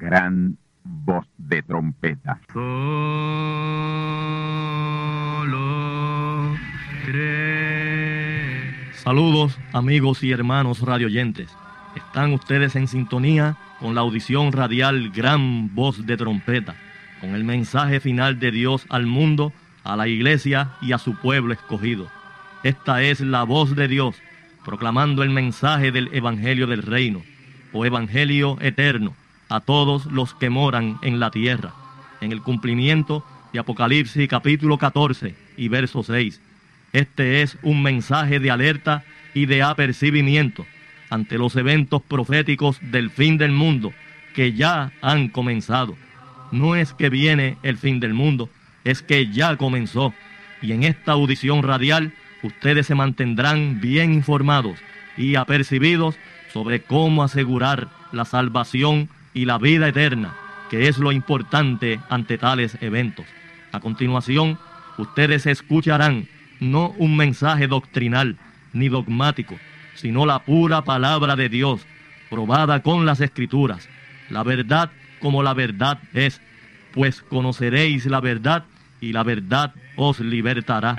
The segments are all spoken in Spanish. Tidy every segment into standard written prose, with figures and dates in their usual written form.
gran voz de trompeta. Solo cree. Saludos, amigos y hermanos radioyentes. Están ustedes en sintonía con la audición radial Gran Voz de Trompeta, con el mensaje final de Dios al mundo, a la iglesia y a su pueblo escogido. Esta es la voz de Dios, proclamando el mensaje del Evangelio del Reino, o Evangelio eterno, a todos los que moran en la tierra, en el cumplimiento de Apocalipsis capítulo 14 y verso 6. Este es un mensaje de alerta y de apercibimiento ante los eventos proféticos del fin del mundo que ya han comenzado. No es que viene el fin del mundo, es que ya comenzó. Y en esta audición radial, ustedes se mantendrán bien informados y apercibidos sobre cómo asegurar la salvación y la vida eterna, que es lo importante ante tales eventos. A continuación, ustedes escucharán no un mensaje doctrinal ni dogmático, sino la pura palabra de Dios, probada con las Escrituras, la verdad como la verdad es, pues conoceréis la verdad y la verdad os libertará.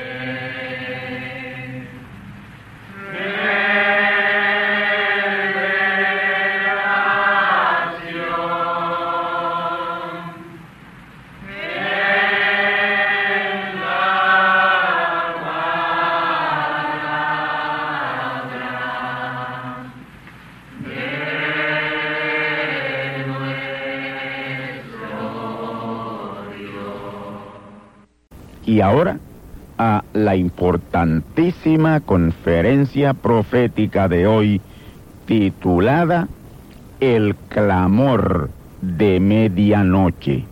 Y ahora, a la importantísima conferencia profética de hoy, titulada El clamor de medianoche.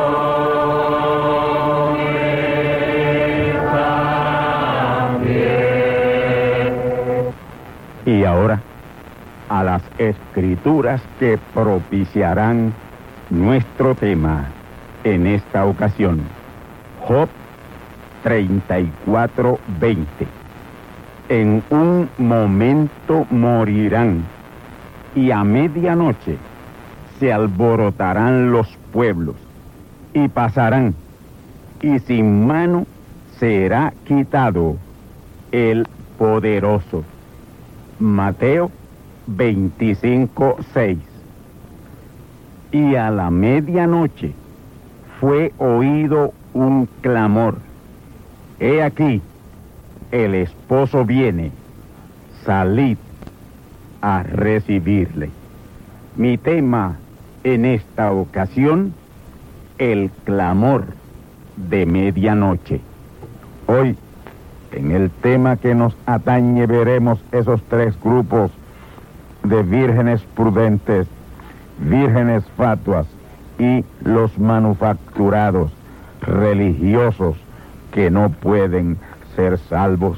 Y ahora, a las escrituras que propiciarán nuestro tema en esta ocasión. Job 34:20. En un momento morirán, y a medianoche se alborotarán los pueblos, y pasarán, y sin mano será quitado el poderoso. Mateo 25:6. Y a la medianoche fue oído un clamor: he aquí, el esposo viene, salid a recibirle. Mi tema en esta ocasión, el clamor de medianoche. Hoy, en el tema que nos atañe, veremos esos tres grupos de vírgenes prudentes, vírgenes fatuas y los manufacturados religiosos que no pueden ser salvos.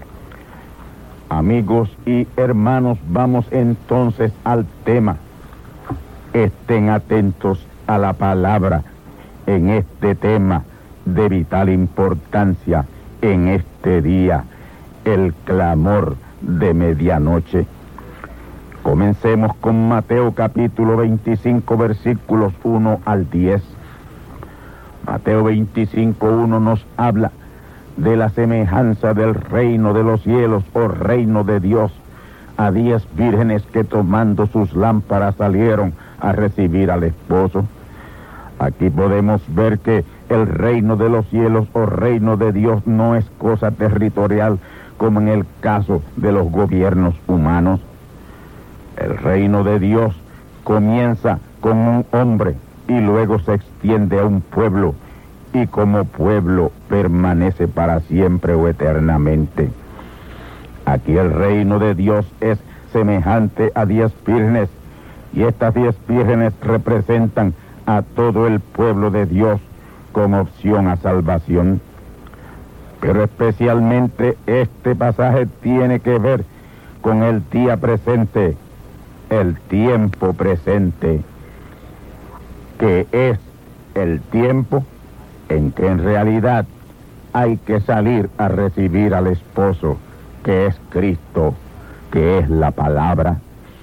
Amigos y hermanos, vamos entonces al tema. Estén atentos a la palabra en este tema de vital importancia en este día, el clamor de medianoche. Comencemos con Mateo capítulo 25, versículos 1 al 10. Mateo 25:1 nos habla de la semejanza del reino de los cielos o reino de Dios a 10 vírgenes que tomando sus lámparas salieron a recibir al esposo. Aquí podemos ver que el reino de los cielos o reino de Dios no es cosa territorial como en el caso de los gobiernos humanos. El reino de Dios comienza con un hombre y luego se extiende a un pueblo, y como pueblo permanece para siempre o eternamente. Aquí el reino de Dios es semejante a 10 vírgenes, y estas 10 vírgenes representan a todo el pueblo de Dios con opción a salvación. Pero especialmente este pasaje tiene que ver con el día presente, el tiempo presente, que es el tiempo en que en realidad hay que salir a recibir al esposo, que es Cristo, que es la palabra.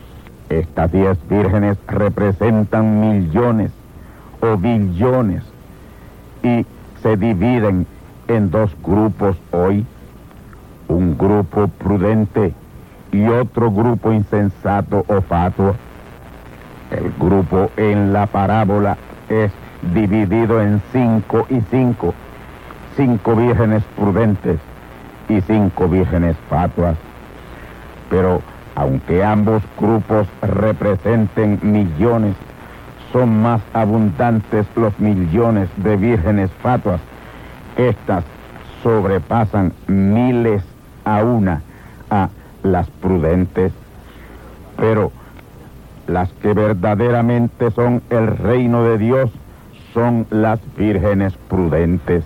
Estas 10 vírgenes representan millones o billones y se dividen en 2 grupos hoy, un grupo prudente y otro grupo insensato o fatuo. El grupo en la parábola es dividido en 5 y 5, 5 vírgenes prudentes y 5 vírgenes fatuas. Pero aunque ambos grupos representen millones, son más abundantes los millones de vírgenes fatuas. Estas sobrepasan miles a una a las prudentes, pero las que verdaderamente son el reino de Dios son las vírgenes prudentes.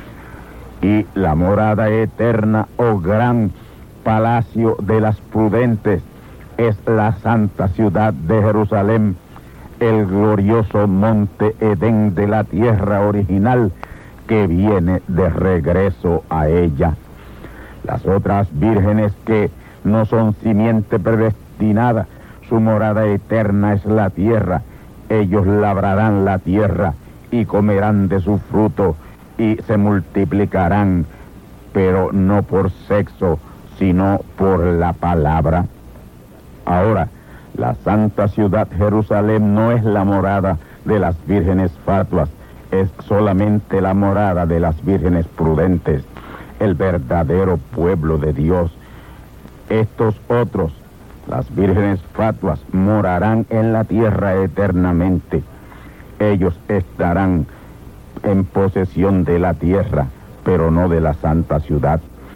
Y la morada eterna o gran palacio de las prudentes es la santa ciudad de Jerusalén, el glorioso monte Edén de la tierra original que viene de regreso a ella. Las otras vírgenes que no son simiente predestinada, su morada eterna es la tierra. Ellos labrarán la tierra y comerán de su fruto y se multiplicarán, pero no por sexo, sino por la palabra. Ahora, la santa ciudad Jerusalén no es la morada de las vírgenes fatuas, es solamente la morada de las vírgenes prudentes, el verdadero pueblo de Dios. Estos otros, las vírgenes fatuas, morarán en la tierra eternamente. Ellos estarán en posesión de la tierra, pero no de la santa ciudad.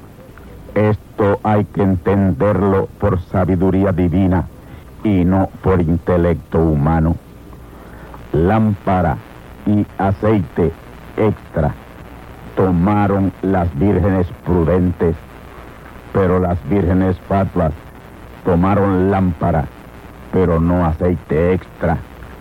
Esto hay que entenderlo por sabiduría divina y no por intelecto humano. Lámpara y aceite extra tomaron las vírgenes prudentes, pero las vírgenes fatuas tomaron lámpara, pero no aceite extra.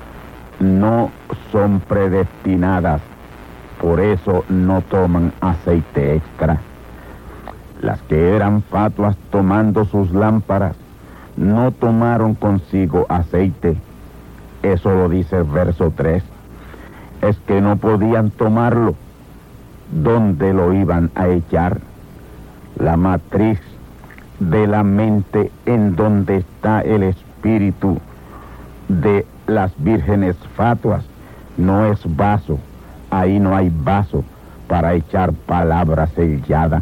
No son predestinadas, por eso no toman aceite extra. Las que eran fatuas tomando sus lámparas no tomaron consigo aceite. Eso lo dice el verso 3. Es que no podían tomarlo. ¿Dónde lo iban a echar? La matriz de la mente en donde está el espíritu de las vírgenes fatuas no es vaso. Ahí no hay vaso para echar palabra sellada.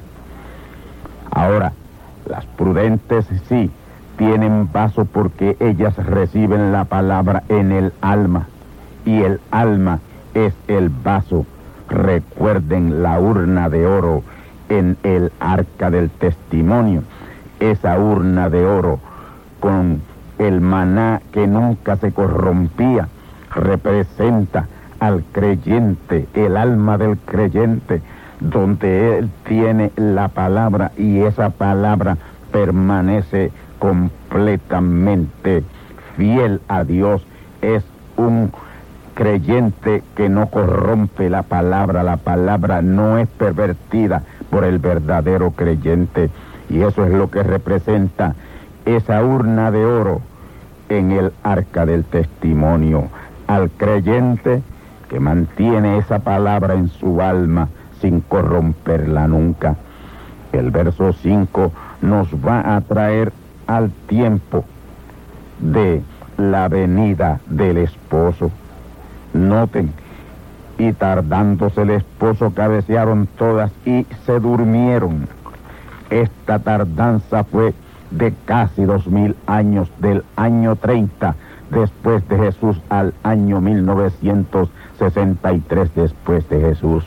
Ahora, las prudentes sí tienen vaso porque ellas reciben la palabra en el alma, y el alma es el vaso. Recuerden la urna de oro en el arca del testimonio. Esa urna de oro con el maná que nunca se corrompía representa al creyente, el alma del creyente, donde él tiene la palabra y esa palabra permanece completamente fiel a Dios. Es un creyente que no corrompe la palabra no es pervertida por el verdadero creyente, y eso es lo que representa esa urna de oro en el arca del testimonio, al creyente que mantiene esa palabra en su alma sin corromperla nunca. El verso 5 nos va a traer al tiempo de la venida del esposo. Noten, y tardándose el esposo cabecearon todas y se durmieron. Esta tardanza fue de casi 2000 años, del año 30 después de Jesús al año 1963 después de Jesús.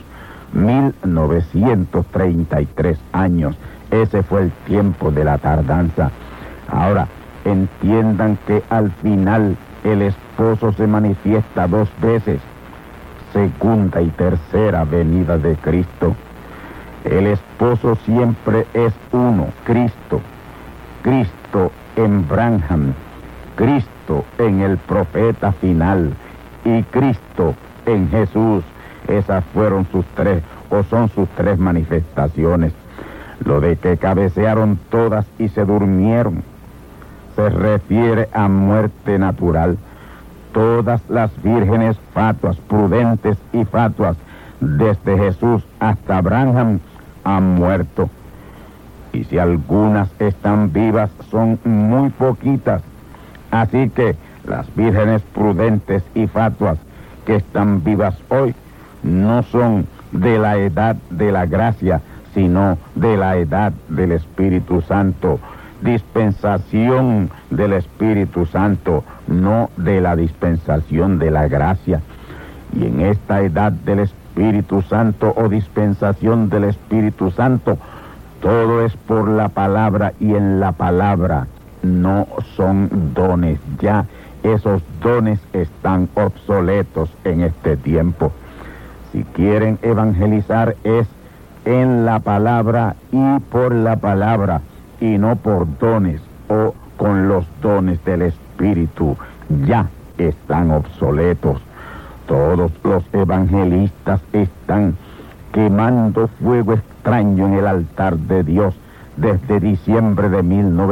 1933 años, ese fue el tiempo de la tardanza. Ahora, entiendan que al final el esposo se manifiesta 2 veces, segunda y tercera venida de Cristo. El esposo siempre es uno, Cristo. Cristo en Branham, Cristo en el profeta final y Cristo en Jesús. Esas fueron sus 3, o son sus 3 manifestaciones. Lo de que cabecearon todas y se durmieron se refiere a muerte natural. Todas las vírgenes fatuas, prudentes y fatuas, desde Jesús hasta Abraham, han muerto. Y si algunas están vivas, son muy poquitas. Así que las vírgenes prudentes y fatuas que están vivas hoy no son de la edad de la gracia, sino de la edad del Espíritu Santo. Dispensación del Espíritu Santo, no de la dispensación de la gracia. Y en esta edad del Espíritu Santo o dispensación del Espíritu Santo, todo es por la palabra, y en la palabra no son dones. Ya esos dones están obsoletos en este tiempo. Si quieren evangelizar, es en la palabra y por la palabra, y no por dones o con los dones del Espíritu. Ya están obsoletos. Todos los evangelistas están quemando fuego extraño en el altar de Dios desde diciembre de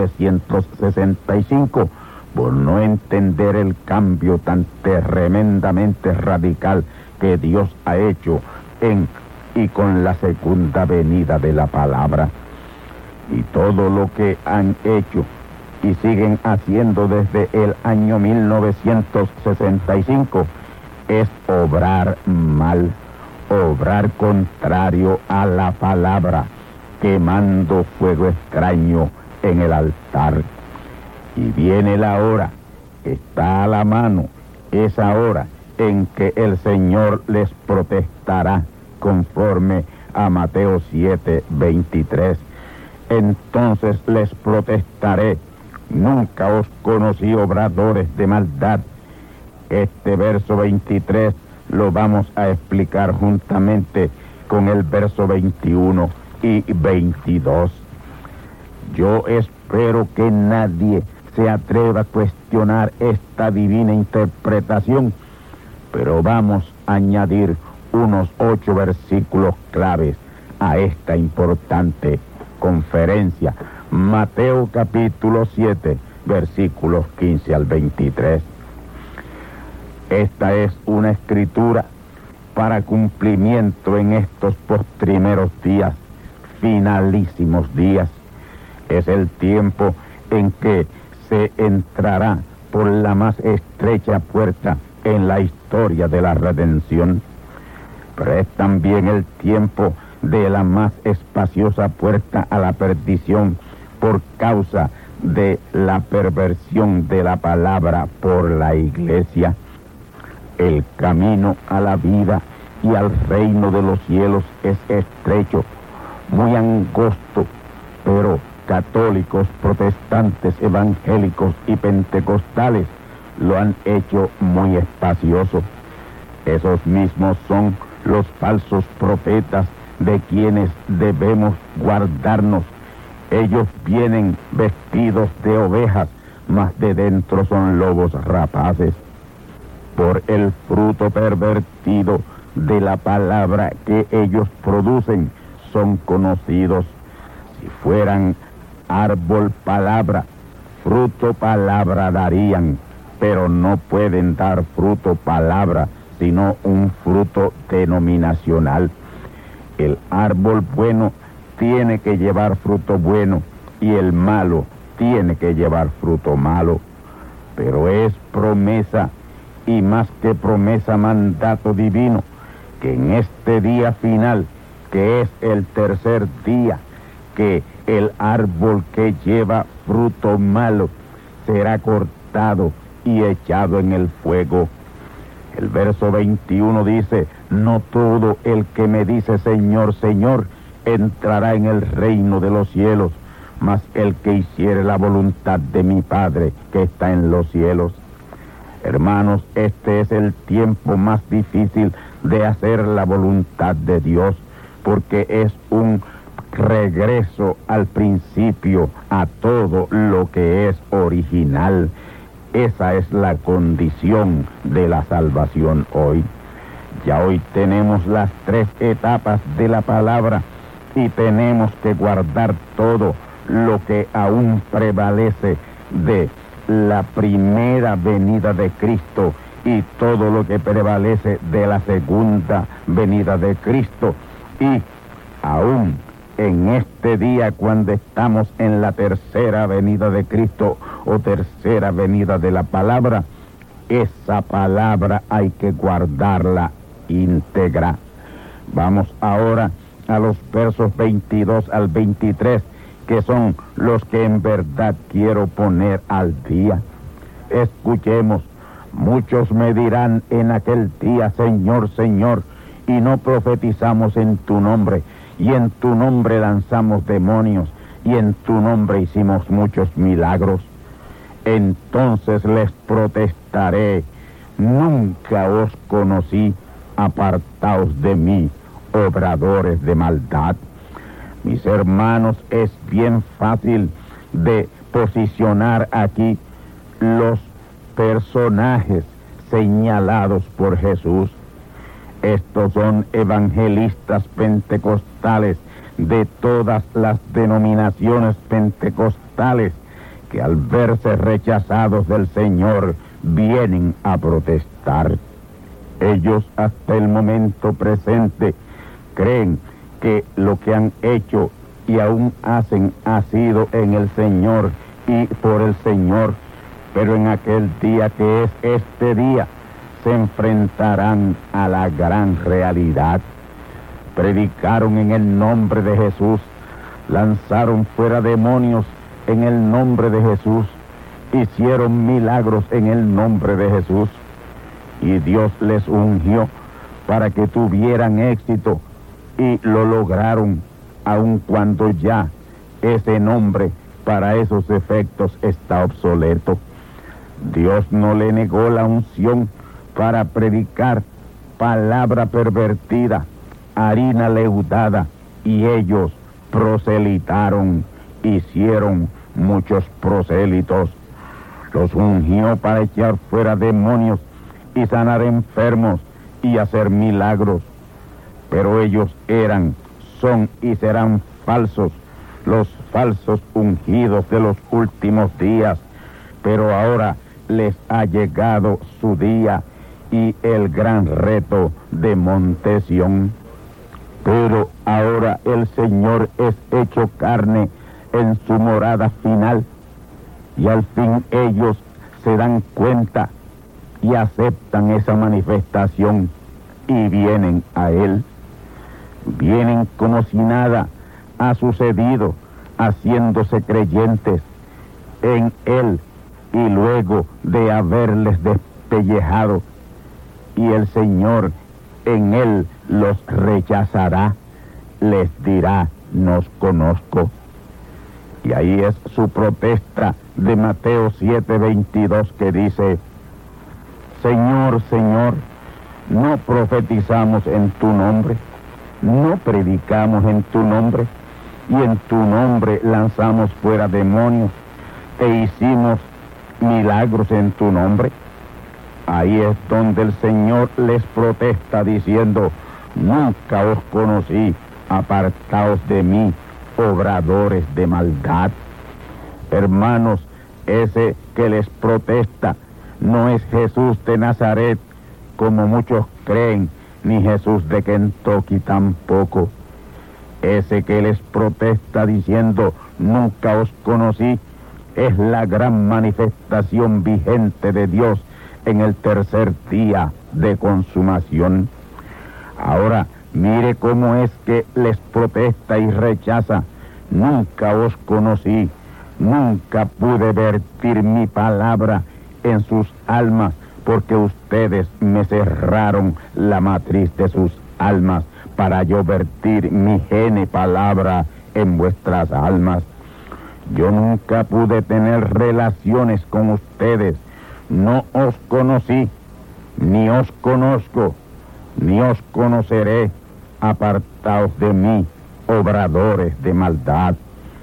1965, por no entender el cambio tan tremendamente radical que Dios ha hecho en y con la segunda venida de la palabra. Y todo lo que han hecho y siguen haciendo desde el año 1965 es obrar mal, obrar contrario a la palabra, quemando fuego extraño en el altar. Y viene la hora, está a la mano, esa hora en que el Señor les protestará conforme a Mateo 7:23. Entonces les protestaré: nunca os conocí, obradores de maldad. Este verso 23 lo vamos a explicar juntamente con el verso 21 y 22. Yo espero que nadie se atreva a cuestionar esta divina interpretación, pero vamos a añadir unos 8 versículos claves a esta importante conferencia. Mateo capítulo 7, versículos 15 al 23. Esta es una escritura para cumplimiento en estos postrimeros días, finalísimos días. Es el tiempo en que se entrará por la más estrecha puerta en la historia de la redención, pero es también el tiempo de la más espaciosa puerta a la perdición por causa de la perversión de la palabra por la iglesia. El camino a la vida y al reino de los cielos es estrecho, muy angosto, pero católicos, protestantes, evangélicos y pentecostales lo han hecho muy espacioso. Esos mismos son los falsos profetas de quienes debemos guardarnos. Ellos vienen vestidos de ovejas, mas de dentro son lobos rapaces. Por el fruto pervertido de la palabra que ellos producen son conocidos. Si fueran árbol palabra, fruto palabra darían, pero no pueden dar fruto palabra, sino un fruto denominacional. El árbol bueno tiene que llevar fruto bueno, y el malo tiene que llevar fruto malo. Pero es promesa, y más que promesa, mandato divino, que en este día final, que es el tercer día, que el árbol que lleva fruto malo será cortado y echado en el fuego. El verso 21 dice: no todo el que me dice Señor, Señor, entrará en el reino de los cielos, mas el que hiciere la voluntad de mi Padre que está en los cielos. Hermanos, este es el tiempo más difícil de hacer la voluntad de Dios, porque es un regreso al principio, a todo lo que es original. Esa es la condición de la salvación hoy. Ya hoy tenemos las 3 etapas de la palabra, y tenemos que guardar todo lo que aún prevalece de la primera venida de Cristo y todo lo que prevalece de la segunda venida de Cristo. Y aún en este día, cuando estamos en la tercera venida de Cristo o tercera venida de la palabra, esa palabra hay que guardarla íntegra. Vamos ahora a los versos 22 al 23, que son los que en verdad quiero poner al día. Escuchemos. Muchos me dirán en aquel día: Señor, Señor, y no profetizamos en tu nombre, y en tu nombre lanzamos demonios, y en tu nombre hicimos muchos milagros. Entonces les protestaré: nunca os conocí, apartaos de mí, obradores de maldad. Mis hermanos, es bien fácil de posicionar aquí los personajes señalados por Jesús. Estos son evangelistas pentecostales de todas las denominaciones pentecostales que al verse rechazados del Señor vienen a protestar. Ellos hasta el momento presente creen que lo que han hecho y aún hacen ha sido en el Señor y por el Señor, pero en aquel día, que es este día, se enfrentarán a la gran realidad. Predicaron en el nombre de Jesús, lanzaron fuera demonios en el nombre de Jesús, hicieron milagros en el nombre de Jesús, y Dios les ungió para que tuvieran éxito, y lo lograron, aun cuando ya ese nombre para esos efectos está obsoleto. Dios no le negó la unción para predicar palabra pervertida, harina leudada, y ellos proselitaron, hicieron muchos prosélitos. Los ungió para echar fuera demonios y sanar enfermos y hacer milagros. Pero ellos eran, son y serán falsos, los falsos ungidos de los últimos días. Pero ahora les ha llegado su día y el gran reto de Monte Sión. Pero ahora el Señor es hecho carne en su morada final, y al fin ellos se dan cuenta y aceptan esa manifestación y vienen a Él. Vienen como si nada ha sucedido, haciéndose creyentes en Él, y luego de haberles despellejado, y el Señor en Él los rechazará, les dirá: no os conozco. Y ahí es su protesta de Mateo 7:22, que dice: Señor, Señor, no profetizamos en tu nombre, no predicamos en tu nombre, y en tu nombre lanzamos fuera demonios, e hicimos milagros en tu nombre. Ahí es donde el Señor les protesta diciendo: nunca os conocí, apartaos de mí, obradores de maldad. Hermanos, ese que les protesta no es Jesús de Nazaret, como muchos creen, ni Jesús de Kentucky tampoco. Ese que les protesta diciendo: nunca os conocí, es la gran manifestación vigente de Dios en el tercer día de consumación. Ahora, mire cómo es que les protesta y rechaza: nunca os conocí, nunca pude vertir mi palabra en sus almas, porque ustedes me cerraron la matriz de sus almas para yo vertir mi gene palabra en vuestras almas. Yo nunca pude tener relaciones con ustedes, no os conocí, ni os conozco, ni os conoceré. Apartaos de mí, obradores de maldad.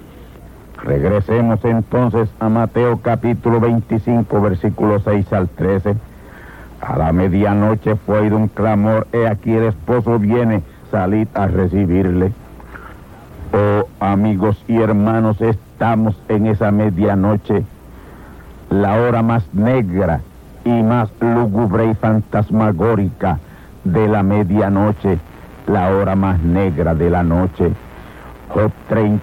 Regresemos entonces a Mateo capítulo 25, versículos 6 al 13. A la medianoche fue oído un clamor: he aquí el esposo viene, salid a recibirle. Oh, amigos y hermanos, estamos en esa medianoche. la hora más negra y más lúgubre y fantasmagórica de la medianoche, la hora más negra de la noche. Job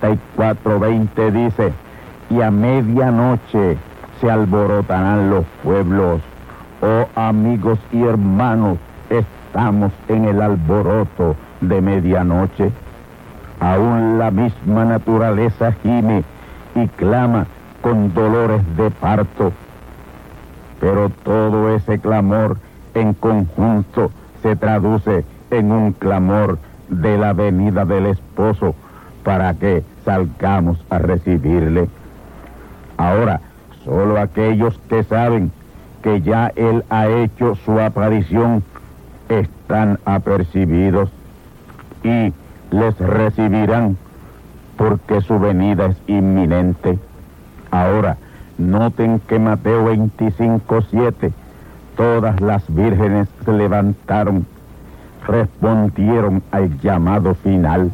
34:20 dice: y a medianoche se alborotarán los pueblos. Oh amigos y hermanos, estamos en el alboroto de medianoche. Aún la misma naturaleza gime y clama con dolores de parto. Pero todo ese clamor en conjunto se traduce en un clamor de la venida del esposo para que salgamos a recibirle. Ahora, solo aquellos que saben que ya Él ha hecho su aparición están apercibidos y les recibirán, porque su venida es inminente. Ahora, noten que Mateo 25:7, todas las vírgenes se levantaron, respondieron al llamado final.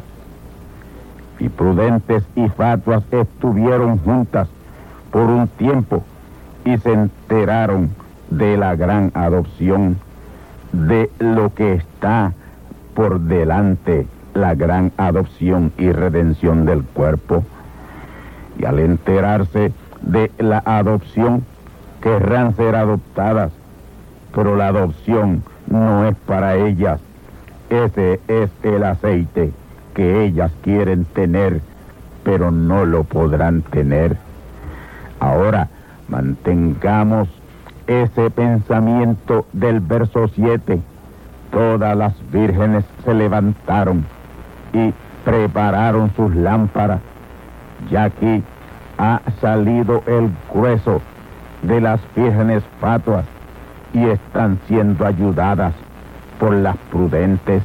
Y prudentes y fatuas estuvieron juntas por un tiempo y se enteraron de la gran adopción, de lo que está por delante, la gran adopción y redención del cuerpo. Y al enterarse de la adopción, querrán ser adoptadas, pero la adopción no es para ellas. Ese es el aceite que ellas quieren tener, pero no lo podrán tener. Ahora, mantengamos ese pensamiento del verso 7. Todas las vírgenes se levantaron y prepararon sus lámparas. Ya aquí ha salido el grueso de las vírgenes fatuas y están siendo ayudadas por las prudentes.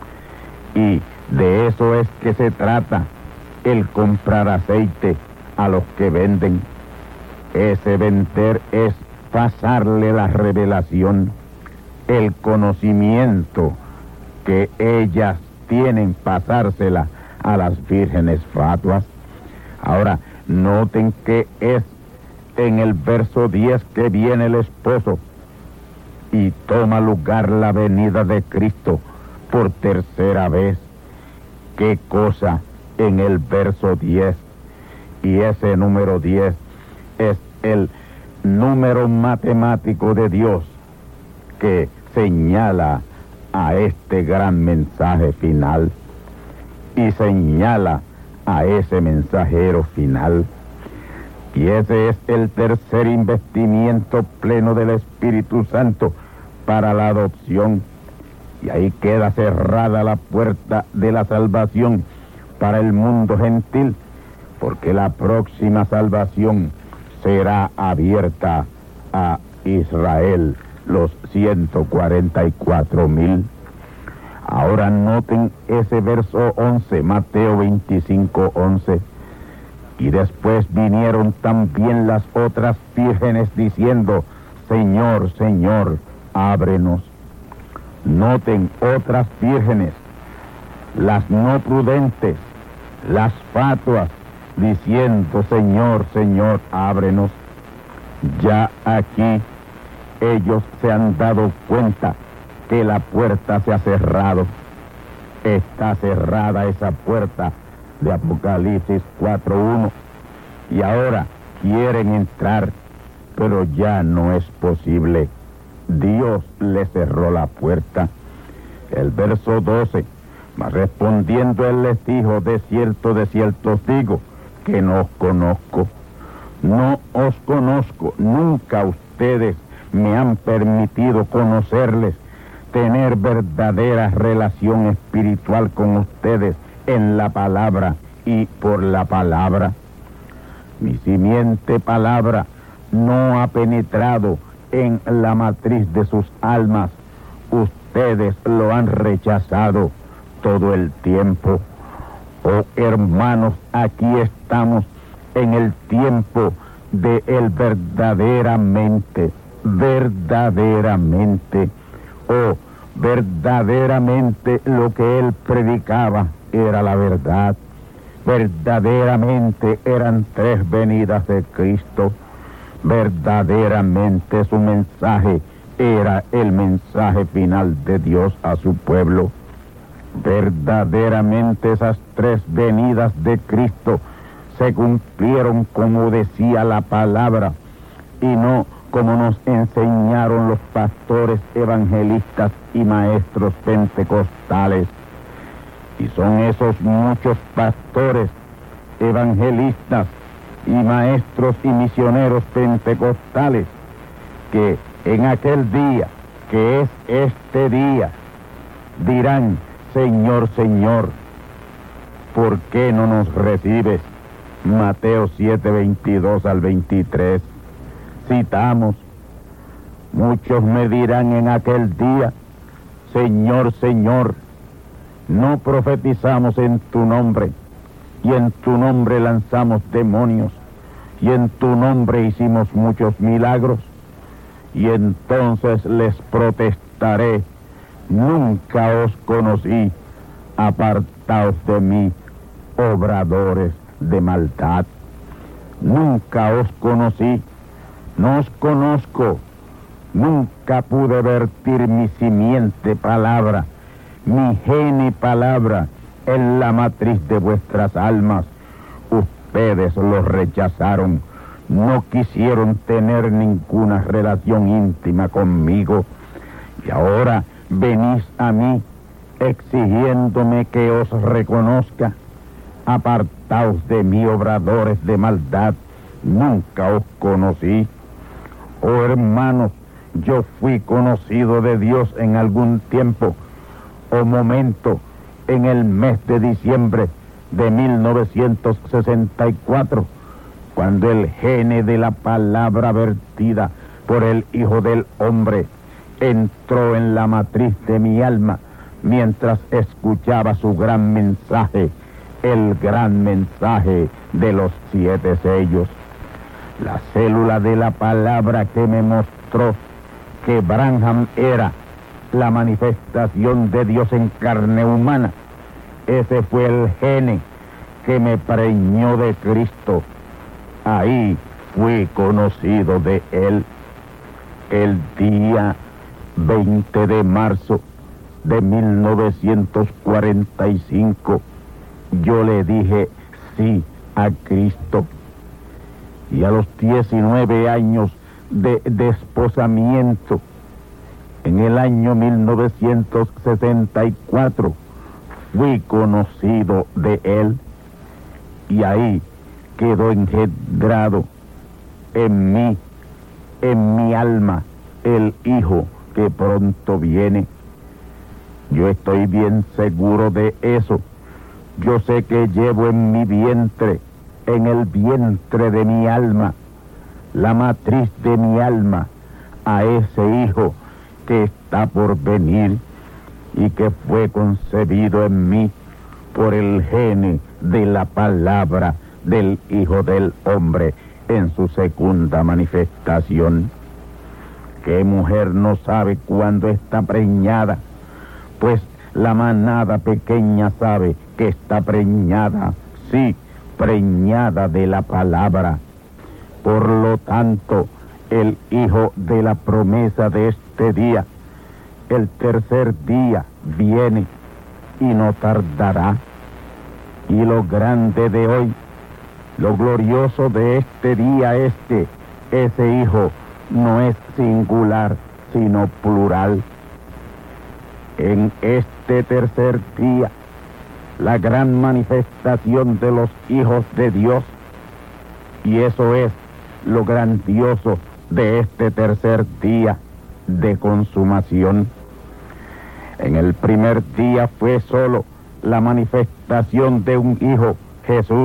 Y de eso es que se trata, el comprar aceite a los que venden. Ese vender es pasarle la revelación, el conocimiento que ellas tienen, pasársela a las vírgenes fatuas. Ahora, noten que es en el verso 10 que viene el esposo y toma lugar la venida de Cristo por tercera vez. ¿Qué cosa en el verso 10? Y ese número 10 es el número matemático de Dios que señala a este gran mensaje final y señala a ese mensajero final. Y ese es el tercer investimiento pleno del Espíritu Santo para la adopción. Y ahí queda cerrada la puerta de la salvación para el mundo gentil, porque la próxima salvación será abierta a Israel, los 144,000. Ahora noten ese verso 11, Mateo 25:11. Y después vinieron también las otras vírgenes diciendo: Señor, Señor, ábrenos. Noten, otras vírgenes, las no prudentes, las fatuas, diciendo: Señor, Señor, ábrenos. Ya aquí ellos se han dado cuenta que la puerta se ha cerrado. Está cerrada esa puerta de Apocalipsis 4:1. Y ahora quieren entrar, pero ya no es posible. Dios le cerró la puerta. El verso 12, mas respondiendo él les dijo: de cierto os digo, que no os conozco. No os conozco, nunca ustedes me han permitido conocerles, tener verdadera relación espiritual con ustedes en la palabra y por la palabra. Mi simiente palabra no ha penetrado en la matriz de sus almas. Ustedes lo han rechazado todo el tiempo. Oh hermanos, aquí estamos en el tiempo de él verdaderamente. Oh, verdaderamente lo que él predicaba era la verdad. Verdaderamente eran tres venidas de Cristo. Verdaderamente su mensaje era el mensaje final de Dios a su pueblo. Verdaderamente esas tres venidas de Cristo se cumplieron como decía la palabra y no como nos enseñaron los pastores evangelistas y maestros pentecostales. Y son esos muchos pastores evangelistas y maestros y misioneros pentecostales que en aquel día, que es este día, dirán: Señor, Señor, ¿por qué no nos recibes? Mateo 7, 22 al 23. Citamos: muchos me dirán en aquel día: Señor, Señor, no profetizamos en tu nombre, y en tu nombre lanzamos demonios, y en tu nombre hicimos muchos milagros. Y entonces les protestaré: nunca os conocí, apartaos de mí, obradores de maldad. Nunca os conocí, no os conozco, nunca pude vertir mi simiente palabra, mi geni palabra en la matriz de vuestras almas. Ustedes lo rechazaron, no quisieron tener ninguna relación íntima conmigo, y ahora venís a mí exigiéndome que os reconozca. Apartaos de mí, obradores de maldad, nunca os conocí. Oh hermanos, yo fui conocido de Dios en algún tiempo o momento en el mes de diciembre de 1964, cuando el gene de la palabra vertida por el Hijo del Hombre entró en la matriz de mi alma mientras escuchaba su gran mensaje, el gran mensaje de los 7 sellos. La célula de la palabra que me mostró que Branham era la manifestación de Dios en carne humana. Ese fue el gene que me preñó de Cristo. Ahí fui conocido de Él. El día 20 de marzo de 1945, yo le dije sí a Cristo. Y a los 19 años de desposamiento, en el año 1964, fui conocido de Él. Y ahí quedó engendrado en mí, en mi alma, el Hijo que pronto viene. Yo estoy bien seguro de eso. Yo sé que llevo en mi vientre, en el vientre de mi alma, la matriz de mi alma, a ese Hijo que está por venir y que fue concebido en mí por el gene de la palabra del Hijo del Hombre en su segunda manifestación. ¿Qué mujer no sabe cuándo está preñada? Pues la manada pequeña sabe que está preñada, sí, preñada de la palabra. Por lo tanto, el Hijo de la promesa de este día, el tercer día, viene y no tardará. Y lo grande de hoy, lo glorioso de este día es que ese Hijo no es singular, sino plural. En este tercer día, la gran manifestación de los hijos de Dios, y eso es lo grandioso de este tercer día de consumación. En el primer día fue solo la manifestación de un hijo, Jesús.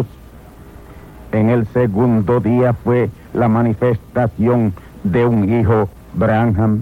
En el segundo día fue la manifestación de un hijo, Branham.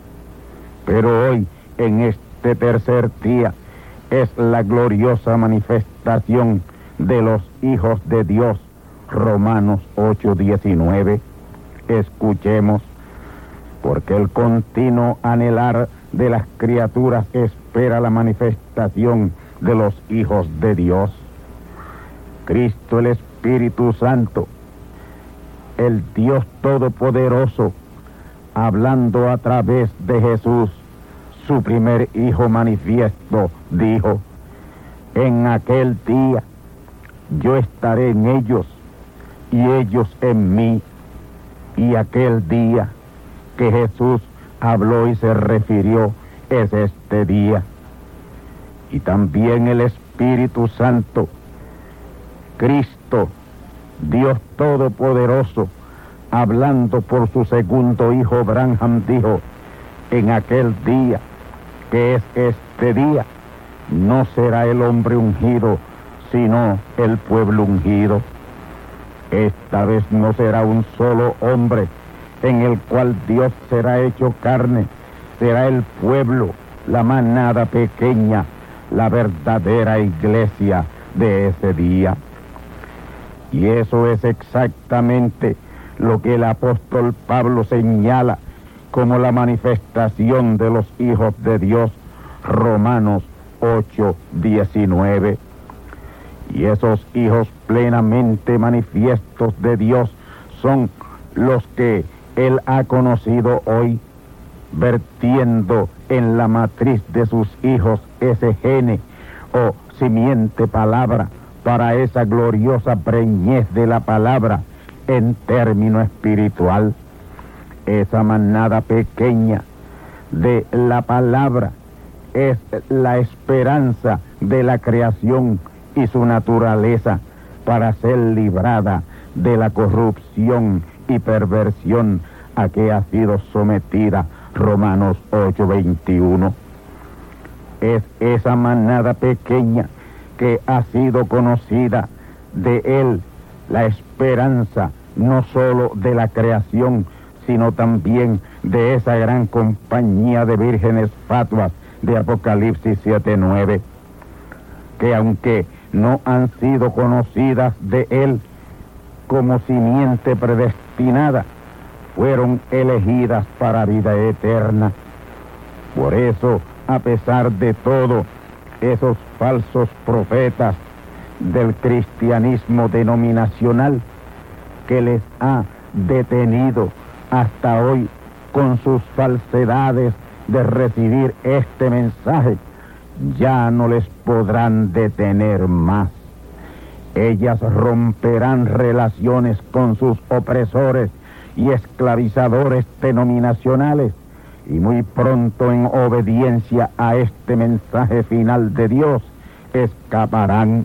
Pero hoy, en este tercer día, es la gloriosa manifestación de los hijos de Dios, Romanos 8:19. Escuchemos: porque el continuo anhelar de las criaturas espera la manifestación de los hijos de Dios. Cristo el Espíritu Santo el Dios Todopoderoso, hablando a través de Jesús, su primer Hijo manifiesto, dijo: en aquel día yo estaré en ellos y ellos en mí. Y aquel día que Jesús habló y se refirió es este día. Y también el Espíritu Santo, Cristo, Dios Todopoderoso, hablando por su segundo Hijo Branham, dijo: en aquel día, que es este día, no será el hombre ungido, sino el pueblo ungido. Esta vez no será un solo hombre en el cual Dios será hecho carne, será el pueblo, la manada pequeña, la verdadera iglesia de ese día. Y eso es exactamente lo que el apóstol Pablo señala como la manifestación de los hijos de Dios, Romanos 8:19. Y esos hijos plenamente manifiestos de Dios son los que Él ha conocido hoy, vertiendo en la matriz de sus hijos ese gene o simiente palabra para esa gloriosa preñez de la palabra en término espiritual. Esa manada pequeña de la palabra es la esperanza de la creación y su naturaleza para ser librada de la corrupción y perversión a que ha sido sometida Romanos 8:21. Es esa manada pequeña que ha sido conocida de Él, la esperanza no solo de la creación, sino también de esa gran compañía de vírgenes fatuas de Apocalipsis 7:9, que aunque no han sido conocidas de Él como simiente predestinada, fueron elegidas para vida eterna. Por eso, a pesar de todo, esos falsos profetas del cristianismo denominacional que les ha detenido hasta hoy con sus falsedades de recibir este mensaje, ya no les podrán detener más. Ellas romperán relaciones con sus opresores y esclavizadores denominacionales, y muy pronto, en obediencia a este mensaje final de Dios, escaparán.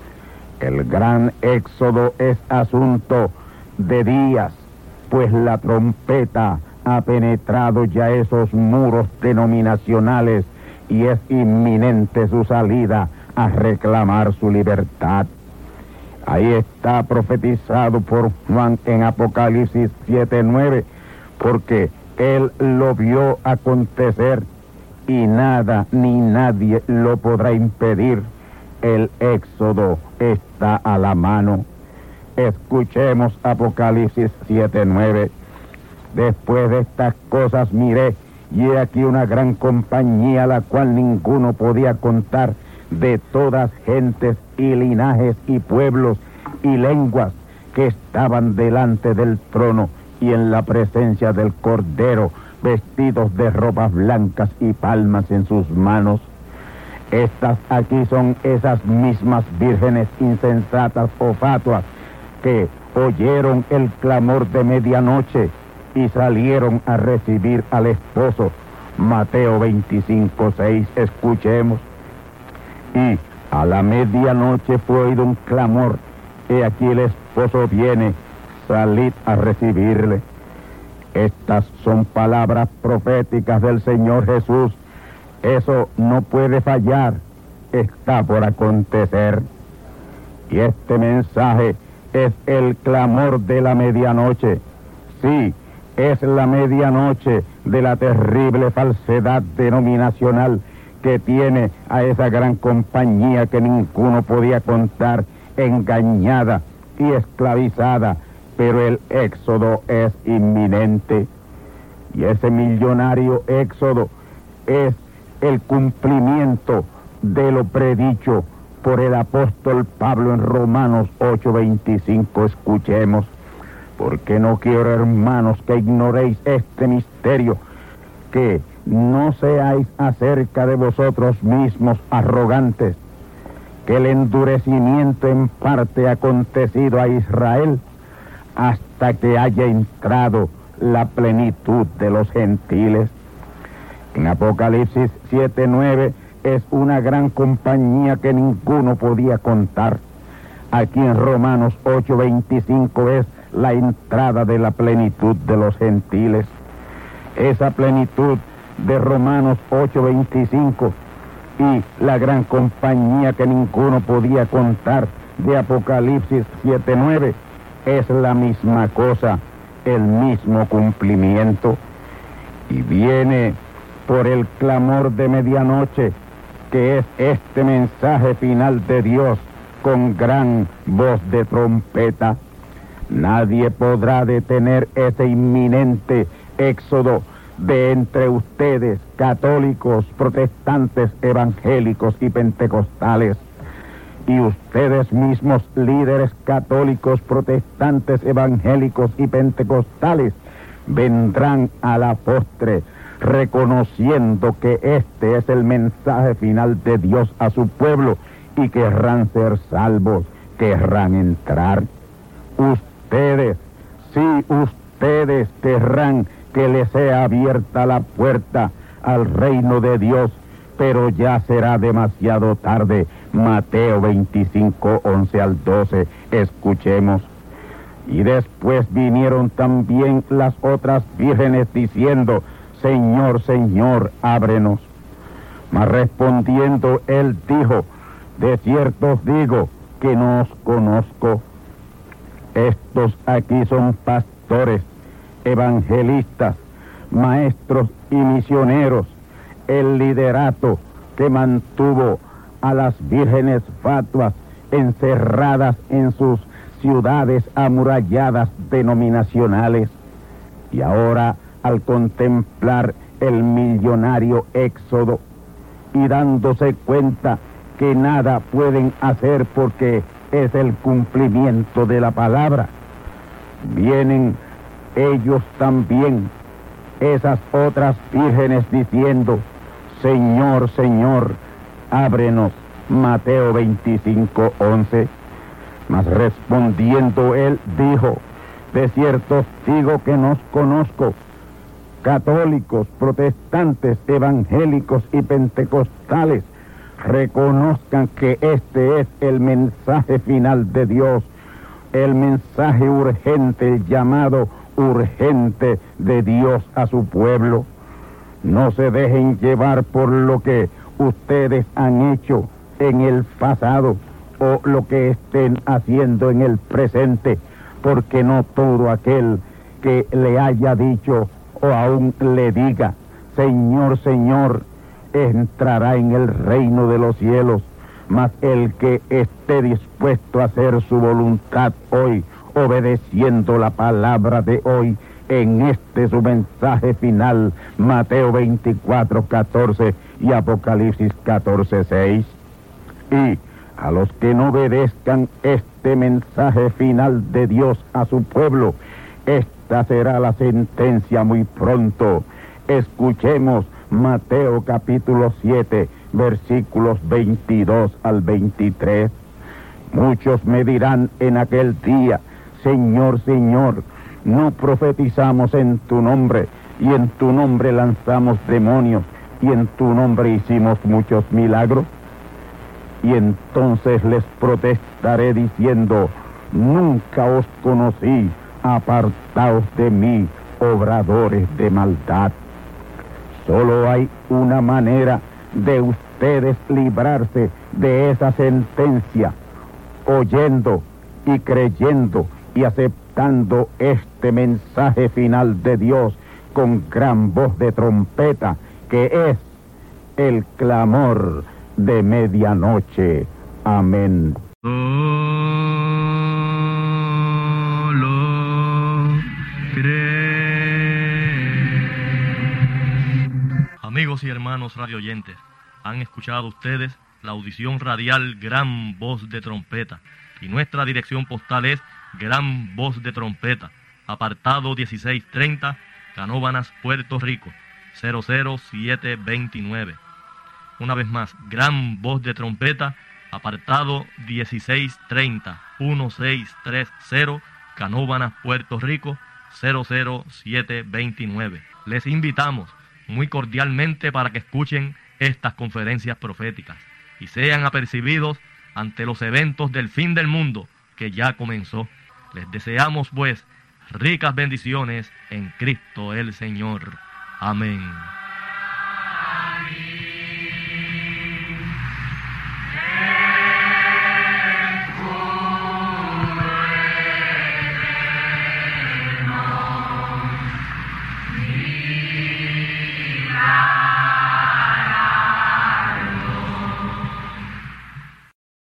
El gran éxodo es asunto de días, pues la trompeta ha penetrado ya esos muros denominacionales y es inminente su salida a reclamar su libertad. Ahí está profetizado por Juan en Apocalipsis 7:9, porque él lo vio acontecer y nada ni nadie lo podrá impedir. El éxodo está a la mano. Escuchemos Apocalipsis 7:9. Después de estas cosas miré, y he aquí una gran compañía, la cual ninguno podía contar, de todas gentes y linajes y pueblos y lenguas, que estaban delante del trono y en la presencia del Cordero, vestidos de ropas blancas y palmas en sus manos. Estas aquí son esas mismas vírgenes insensatas o fatuas que oyeron el clamor de medianoche y salieron a recibir al esposo. Mateo 25:6, escuchemos. Y a la medianoche fue oído un clamor: he aquí el esposo viene, salid a recibirle. Estas son palabras proféticas del Señor Jesús. Eso no puede fallar, está por acontecer. Y este mensaje es el clamor de la medianoche. Sí, es la medianoche de la terrible falsedad denominacional que tiene a esa gran compañía que ninguno podía contar, engañada y esclavizada, pero el éxodo es inminente. Y ese millonario éxodo es el cumplimiento de lo predicho por el apóstol Pablo en Romanos 8:25. Escuchemos: Porque no quiero, hermanos, que ignoréis este misterio, que no seáis acerca de vosotros mismos arrogantes, que el endurecimiento en parte ha acontecido a Israel hasta que haya entrado la plenitud de los gentiles. En Apocalipsis 7:9 es una gran compañía que ninguno podía contar. Aquí en Romanos 8:25 es la entrada de la plenitud de los gentiles. Esa plenitud de Romanos 8:25 y la gran compañía que ninguno podía contar de Apocalipsis 7:9 es la misma cosa, el mismo cumplimiento. Y viene por el clamor de medianoche, que es este mensaje final de Dios con gran voz de trompeta. Nadie podrá detener ese inminente éxodo de entre ustedes, católicos, protestantes, evangélicos y pentecostales. Y ustedes mismos, líderes católicos, protestantes, evangélicos y pentecostales, vendrán a la postre reconociendo que este es el mensaje final de Dios a su pueblo y querrán ser salvos, querrán entrar. Ustedes, sí, ustedes querrán que les sea abierta la puerta al reino de Dios, pero ya será demasiado tarde. Mateo 25, 11 al 12, escuchemos. Y después vinieron también las otras vírgenes diciendo: Señor, Señor, ábrenos. Mas respondiendo él dijo: de cierto os digo que no os conozco. Estos aquí son pastores, evangelistas, maestros y misioneros, el liderato que mantuvo a las vírgenes fatuas encerradas en sus ciudades amuralladas denominacionales. Y ahora, al contemplar el millonario éxodo y dándose cuenta que nada pueden hacer porque es el cumplimiento de la palabra, vienen ellos también, esas otras vírgenes, diciendo: Señor, Señor, ábrenos. Mateo 25, 11. Mas respondiendo él dijo: de cierto os digo que no os conozco. Católicos, protestantes, evangélicos y pentecostales, reconozcan que este es el mensaje final de Dios, el mensaje urgente, el llamado urgente de Dios a su pueblo. No se dejen llevar por lo que ustedes han hecho en el pasado o lo que estén haciendo en el presente, porque no todo aquel que le haya dicho o aún le diga: Señor, Señor, entrará en el reino de los cielos, mas el que esté dispuesto a hacer su voluntad hoy, obedeciendo la palabra de hoy en este su mensaje final, Mateo 24, 14 y Apocalipsis 14, 6. Y a los que no obedezcan este mensaje final de Dios a su pueblo, esta será la sentencia muy pronto. Escuchemos Mateo capítulo 7, versículos 22 al 23. Muchos me dirán en aquel día: Señor, Señor, no profetizamos en tu nombre, y en tu nombre lanzamos demonios, y en tu nombre hicimos muchos milagros. Y entonces les protestaré diciendo: nunca os conocí, apartaos de mí, obradores de maldad. Solo hay una manera de ustedes librarse de esa sentencia: oyendo y creyendo y aceptando este mensaje final de Dios con gran voz de trompeta, que es el clamor de medianoche. Amén. Amigos y hermanos radioyentes, han escuchado ustedes la audición radial Gran Voz de Trompeta, y nuestra dirección postal es Gran Voz de Trompeta, apartado 1630, Canóvanas, Puerto Rico, 00729. Una vez más, Gran Voz de Trompeta, apartado 1630, 1630, Canóvanas, Puerto Rico, 00729. Les invitamos muy cordialmente para que escuchen estas conferencias proféticas y sean apercibidos ante los eventos del fin del mundo que ya comenzó. Les deseamos pues ricas bendiciones en Cristo el Señor. Amén.